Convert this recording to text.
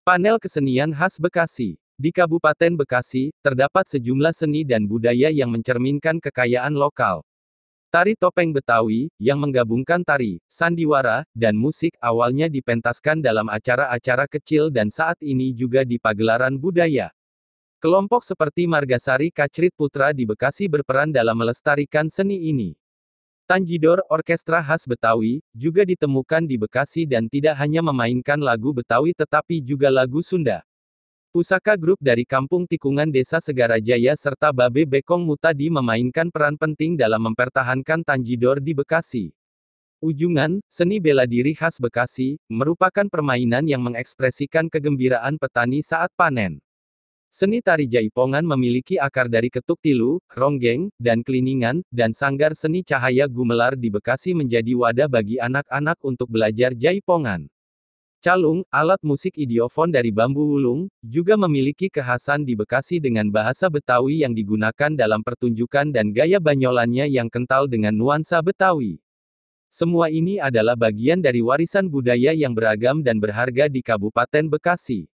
Panel kesenian khas Bekasi. Di Kabupaten Bekasi, terdapat sejumlah seni dan budaya yang mencerminkan kekayaan lokal. Tari topeng Betawi, yang menggabungkan tari, sandiwara, dan musik, awalnya dipentaskan dalam acara-acara kecil dan saat ini juga di pagelaran budaya. Kelompok seperti Margasari Kacrit Putra di Bekasi berperan dalam melestarikan seni ini. Tanjidor, orkestra khas Betawi, juga ditemukan di Bekasi dan tidak hanya memainkan lagu Betawi tetapi juga lagu Sunda. Pusaka Grup dari Kampung Tikungan Desa Segarajaya serta Babe Bekong Mutadi memainkan peran penting dalam mempertahankan Tanjidor di Bekasi. Ujungan, seni bela diri khas Bekasi, merupakan permainan yang mengekspresikan kegembiraan petani saat panen. Seni tari jaipongan memiliki akar dari ketuk tilu, ronggeng, dan kliningan, dan Sanggar Seni Cahaya Gumelar di Bekasi menjadi wadah bagi anak-anak untuk belajar jaipongan. Calung, alat musik idiofon dari bambu wulung, juga memiliki kekhasan di Bekasi dengan bahasa Betawi yang digunakan dalam pertunjukan dan gaya banyolannya yang kental dengan nuansa Betawi. Semua ini adalah bagian dari warisan budaya yang beragam dan berharga di Kabupaten Bekasi.